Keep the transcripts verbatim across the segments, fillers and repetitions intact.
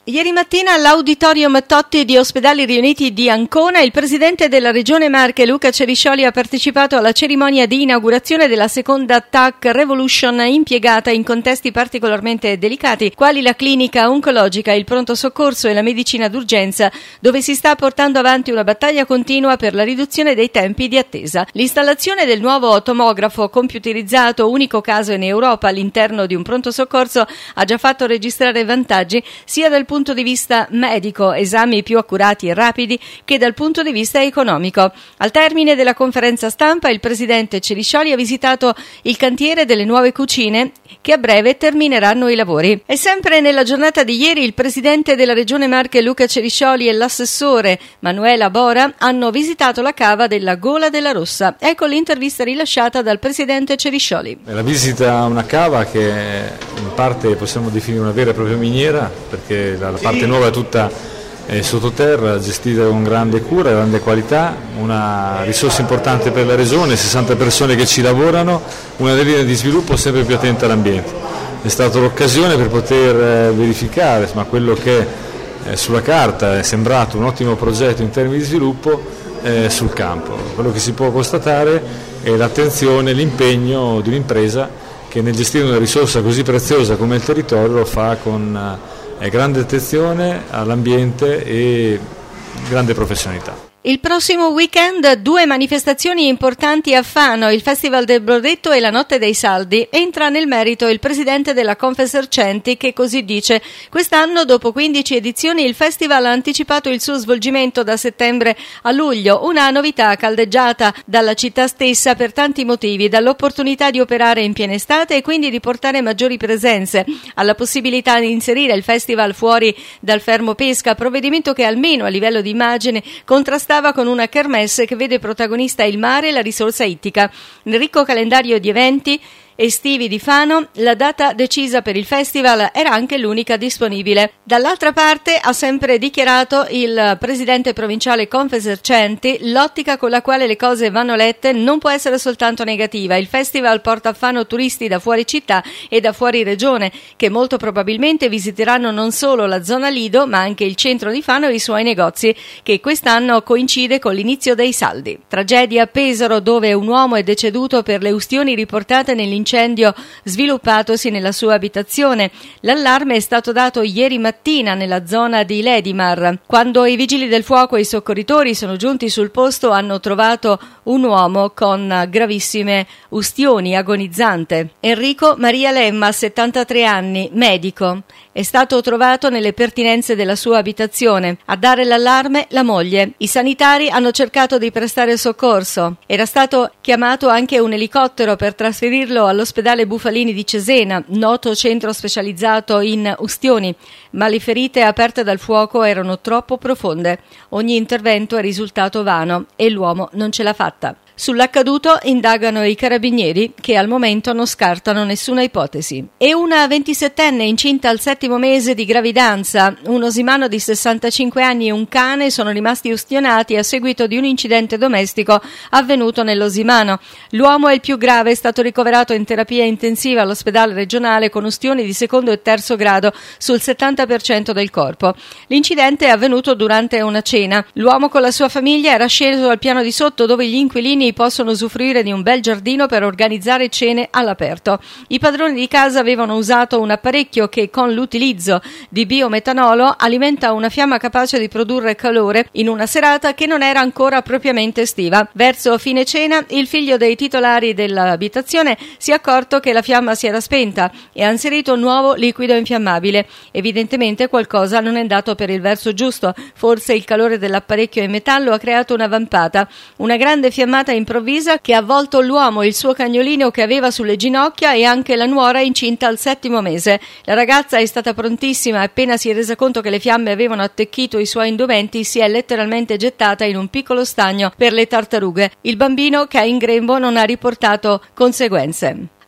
Ieri mattina all'Auditorium Totti di Ospedali Riuniti di Ancona il presidente della Regione Marche Luca Ceriscioli ha partecipato alla cerimonia di inaugurazione della seconda T A C Revolution impiegata in contesti particolarmente delicati quali la clinica oncologica, il pronto soccorso e la medicina d'urgenza, dove si sta portando avanti una battaglia continua per la riduzione dei tempi di attesa. L'installazione del nuovo tomografo computerizzato, unico caso in Europa all'interno di un pronto soccorso, ha già fatto registrare vantaggi sia dal punto di vista medico, esami più accurati e rapidi, che dal punto di vista economico. Al termine della conferenza stampa il presidente Ceriscioli ha visitato il cantiere delle nuove cucine che a breve termineranno i lavori. E sempre nella giornata di ieri il presidente della Regione Marche Luca Ceriscioli e l'assessore Manuela Bora hanno visitato la cava della Gola della Rossa. Ecco l'intervista rilasciata dal presidente Ceriscioli. La visita a una cava che in parte possiamo definire una vera e propria miniera, perché la parte nuova è tutta eh, sottoterra, gestita con grande cura, grande qualità, una risorsa importante per la Regione, sessanta persone che ci lavorano, una linea di sviluppo sempre più attenta all'ambiente. È stata l'occasione per poter eh, verificare insomma, quello che eh, sulla carta è sembrato un ottimo progetto in termini di sviluppo eh, sul campo. Quello che si può constatare è l'attenzione, l'impegno di un'impresa che nel gestire una risorsa così preziosa come il territorio lo fa con eh, grande attenzione all'ambiente e grande professionalità. Il prossimo weekend due manifestazioni importanti a Fano, il Festival del Brodetto e la Notte dei Saldi. Entra nel merito il presidente della Confesercenti che così dice: quest'anno dopo quindici edizioni il festival ha anticipato il suo svolgimento da settembre a luglio, una novità caldeggiata dalla città stessa per tanti motivi, dall'opportunità di operare in piena estate e quindi di portare maggiori presenze, alla possibilità di inserire il festival fuori dal fermo pesca, provvedimento che almeno a livello di immagine contrastava con una kermesse che vede protagonista il mare e la risorsa ittica. Nel ricco calendario di eventi estivi di Fano, la data decisa per il festival era anche l'unica disponibile. Dall'altra parte ha sempre dichiarato il presidente provinciale Confesercenti: l'ottica con la quale le cose vanno lette non può essere soltanto negativa. Il festival porta a Fano turisti da fuori città e da fuori regione, che molto probabilmente visiteranno non solo la zona Lido, ma anche il centro di Fano e i suoi negozi, che quest'anno coincide con l'inizio dei saldi. Tragedia a Pesaro, dove un uomo è deceduto per le ustioni riportate nell'incendio incendio sviluppatosi nella sua abitazione. L'allarme è stato dato ieri mattina nella zona di Ledimar. Quando i vigili del fuoco e i soccorritori sono giunti sul posto hanno trovato un uomo con gravissime ustioni, agonizzante. Enrico Maria Lemma, settantatré anni, medico. È stato trovato nelle pertinenze della sua abitazione. A dare l'allarme la moglie. I sanitari hanno cercato di prestare soccorso. Era stato chiamato anche un elicottero per trasferirlo all'ospedale Bufalini di Cesena, noto centro specializzato in ustioni, ma le ferite aperte dal fuoco erano troppo profonde. Ogni intervento è risultato vano e l'uomo non ce l'ha fatta. Sull'accaduto indagano i carabinieri che al momento non scartano nessuna ipotesi. E una ventisettenne incinta al settimo mese di gravidanza, un osimano di sessantacinque anni e un cane sono rimasti ustionati a seguito di un incidente domestico avvenuto nell'Osimano. L'uomo è il più grave, è stato ricoverato in terapia intensiva all'ospedale regionale con ustioni di secondo e terzo grado sul settanta per cento del corpo. L'incidente è avvenuto durante una cena. L'uomo con la sua famiglia era sceso al piano di sotto dove gli inquilini possono usufruire di un bel giardino per organizzare cene all'aperto. I padroni di casa avevano usato un apparecchio che con l'utilizzo di biometanolo alimenta una fiamma capace di produrre calore in una serata che non era ancora propriamente estiva. Verso fine cena il figlio dei titolari dell'abitazione si è accorto che la fiamma si era spenta e ha inserito un nuovo liquido infiammabile. Evidentemente qualcosa non è andato per il verso giusto, forse il calore dell'apparecchio in metallo ha creato una vampata, una grande fiammata improvvisa che ha avvolto l'uomo, il suo cagnolino che aveva sulle ginocchia e anche la nuora incinta al settimo mese. La ragazza è stata prontissima e appena si è resa conto che le fiamme avevano attecchito i suoi indumenti si è letteralmente gettata in un piccolo stagno per le tartarughe. Il bambino che è in grembo non ha riportato conseguenze.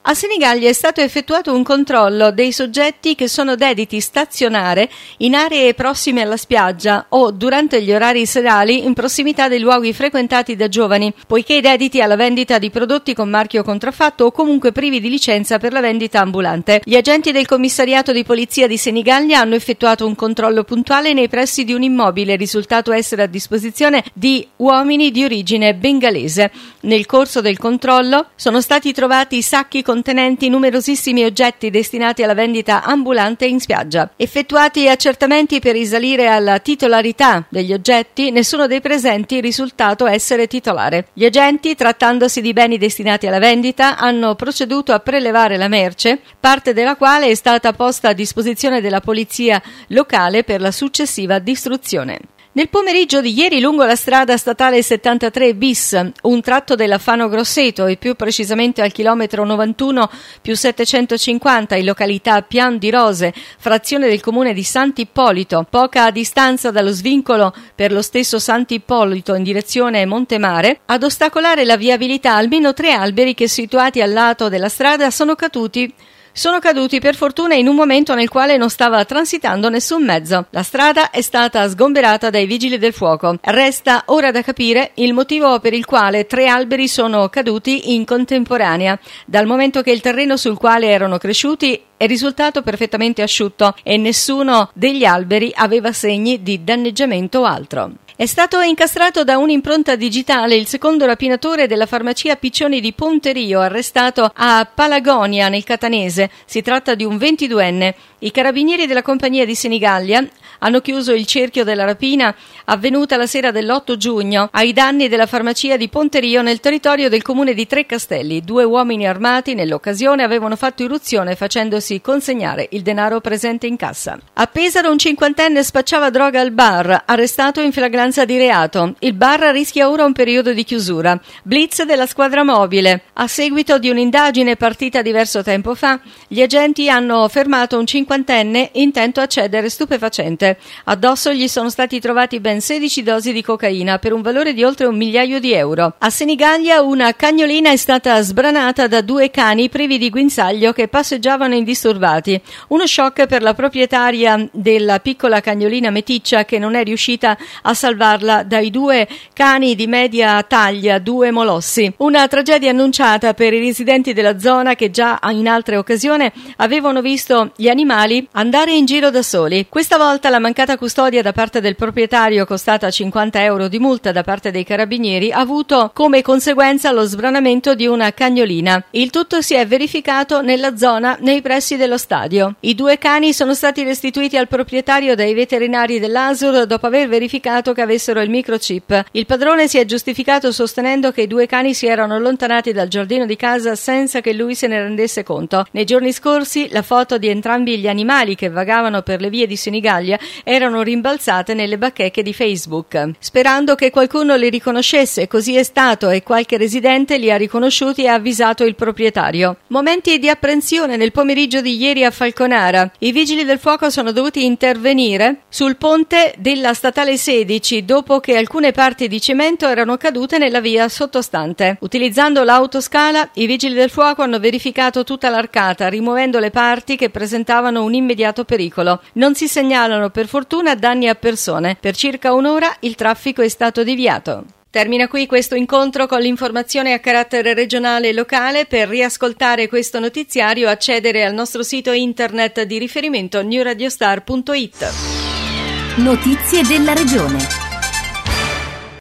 A Senigallia è stato effettuato un controllo dei soggetti che sono dediti stazionare in aree prossime alla spiaggia o durante gli orari serali in prossimità dei luoghi frequentati da giovani, poiché dediti alla vendita di prodotti con marchio contraffatto o comunque privi di licenza per la vendita ambulante. Gli agenti del commissariato di polizia di Senigallia hanno effettuato un controllo puntuale nei pressi di un immobile risultato essere a disposizione di uomini di origine bengalese. Nel corso del controllo sono stati trovati sacchi con contenenti numerosissimi oggetti destinati alla vendita ambulante in spiaggia. Effettuati accertamenti per risalire alla titolarità degli oggetti, nessuno dei presenti è risultato essere titolare. Gli agenti, trattandosi di beni destinati alla vendita, hanno proceduto a prelevare la merce, parte della quale è stata posta a disposizione della polizia locale per la successiva distruzione. Nel pomeriggio di ieri lungo la strada statale settantatré bis, un tratto della Fano Grosseto e più precisamente al chilometro novantuno più settecentocinquanta in località Pian di Rose, frazione del comune di Sant'Ippolito, poca distanza dallo svincolo per lo stesso Sant'Ippolito in direzione Montemare, ad ostacolare la viabilità almeno tre alberi che situati al lato della strada sono caduti Sono caduti per fortuna in un momento nel quale non stava transitando nessun mezzo. La strada è stata sgomberata dai vigili del fuoco. Resta ora da capire il motivo per il quale tre alberi sono caduti in contemporanea, dal momento che il terreno sul quale erano cresciuti è risultato perfettamente asciutto e nessuno degli alberi aveva segni di danneggiamento o altro. È stato incastrato da un'impronta digitale il secondo rapinatore della farmacia Piccioni di Ponterio, arrestato a Palagonia nel Catanese. Si tratta di un ventiduenne. I carabinieri della compagnia di Senigallia hanno chiuso il cerchio della rapina avvenuta la sera dell'otto giugno ai danni della farmacia di Ponterio nel territorio del comune di Trecastelli. Due uomini armati nell'occasione avevano fatto irruzione facendosi consegnare il denaro presente in cassa. A Pesaro un cinquantenne spacciava droga al bar, arrestato in flagranza di reato. Il bar rischia ora un periodo di chiusura. Blitz della squadra mobile. A seguito di un'indagine partita diverso tempo fa, gli agenti hanno fermato un cinquantenne intento a cedere stupefacente. Addosso gli sono stati trovati ben sedici dosi di cocaina per un valore di oltre un migliaio di euro. A Senigallia una cagnolina è stata sbranata da due cani privi di guinzaglio che passeggiavano indisturbati. Uno shock per la proprietaria della piccola cagnolina meticcia che non è riuscita a salvarla dai due cani di media taglia, due molossi. Una tragedia annunciata per i residenti della zona che già in altre occasioni avevano visto gli animali andare in giro da soli. Questa volta la mancata custodia da parte del proprietario, costata cinquanta euro di multa da parte dei carabinieri, ha avuto come conseguenza lo sbranamento di una cagnolina. Il tutto si è verificato nella zona nei pressi dello stadio. I due cani sono stati restituiti al proprietario dai veterinari dell'A S U R dopo aver verificato che avessero il microchip. Il padrone si è giustificato sostenendo che i due cani si erano allontanati dal giardino di casa senza che lui se ne rendesse conto. Nei giorni scorsi la foto di entrambi gli animali che vagavano per le vie di Senigallia erano rimbalzate nelle bacheche di Facebook. Sperando che qualcuno li riconoscesse, così è stato e qualche residente li ha riconosciuti e ha avvisato il proprietario. Momenti di apprensione nel pomeriggio di ieri a Falconara. I vigili del fuoco sono dovuti intervenire sul ponte della statale sedici dopo che alcune parti di cemento erano cadute nella via sottostante. Utilizzando l'autoscala, i vigili del fuoco hanno verificato tutta l'arcata, rimuovendo le parti che presentavano un immediato pericolo. Non si segnalano per fortuna danni a persone. Per circa un'ora il traffico è stato deviato. Termina qui questo incontro con l'informazione a carattere regionale e locale. Per riascoltare questo notiziario accedere al nostro sito internet di riferimento new radio star punto it. Notizie della regione.